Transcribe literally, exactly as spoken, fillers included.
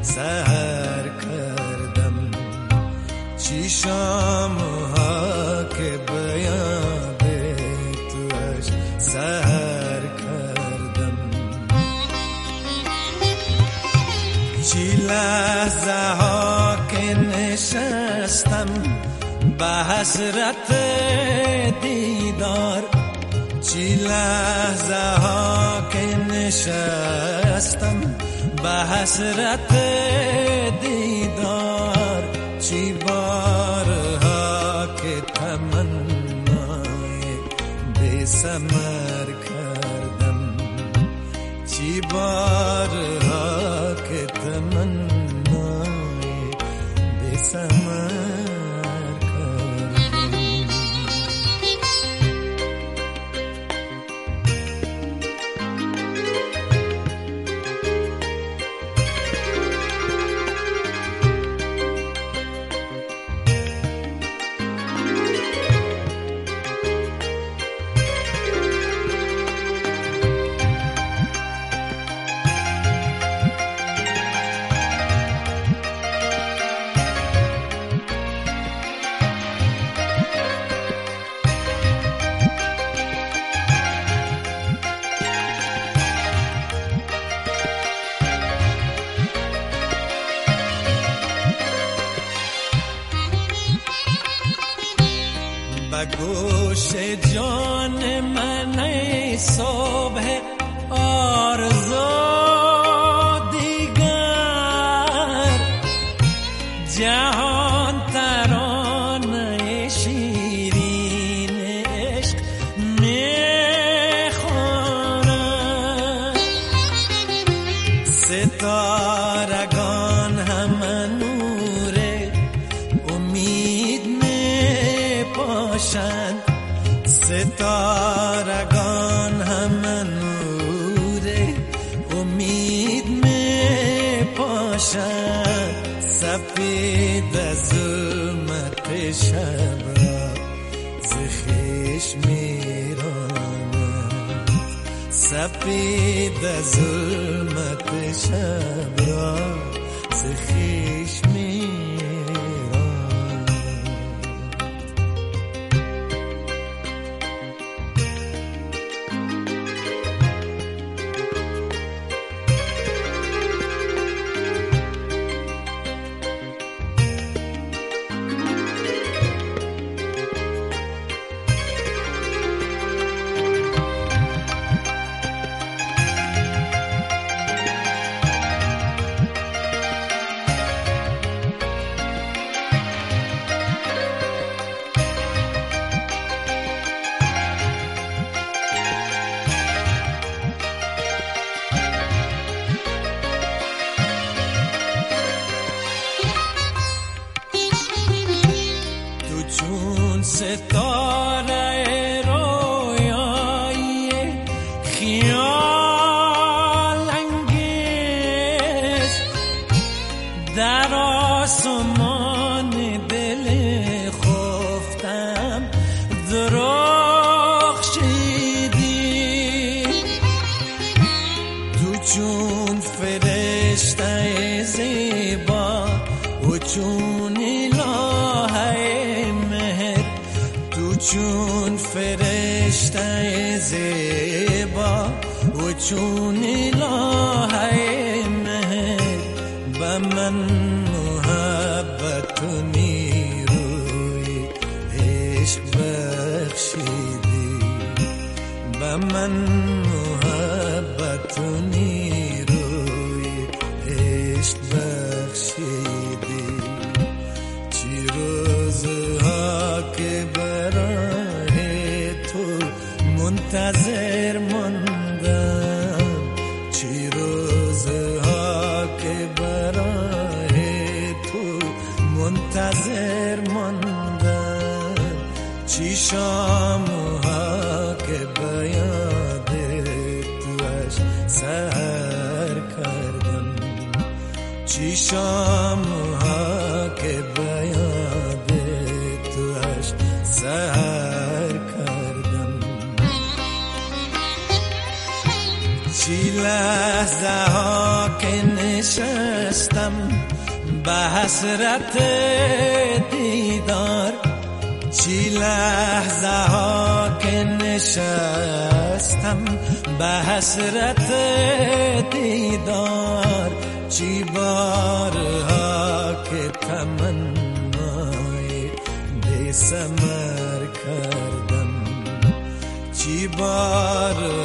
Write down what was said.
سحر کردم، چی شام ها که بیاد توش سحر کردم، چی لحظه ها که نشستم به حسرت دیدار، چی لحظه ها که نشستم به حسرت دیدار، چی بارها که تمنای بی ثمر کردم، چی بارها که تمنای بی ثمر به گوش جان من ای صبح آرزو دیگر، جهان ترانه شیرین عشق میخوانند، ستارگان همه نور امید میپاشند، ستارگان همه نور امید میپاشند، سفید ظلمت شب را ز خویش میرانند، سفید ظلمت شب را ز خویش میرانند. چون ستاره رویایی خیال انگیز، در آسمان دل خفتم درخشیدی، تو چون فرشته زیبا و چون الهه مهر، تو چون فرشته زیبا و چون الهه مهر، به من محبت و نیروی عشق بخشیدی، به من محبت و نیروی عشق بخشیدی، چی روزها که برای تو منتظر ماندم، چی روزها که برای تو منتظر ماندم، چی شامها که بیاد توش سحر کردم، چی شامها که بیاد توش سحر کردم، چی لحظه ها که نشستم نشستم به حسرت دیدار، چی لحظه ها که نشستم به حسرت دیدار، چی بارها که تمنای بی ثمر کردم، چی بار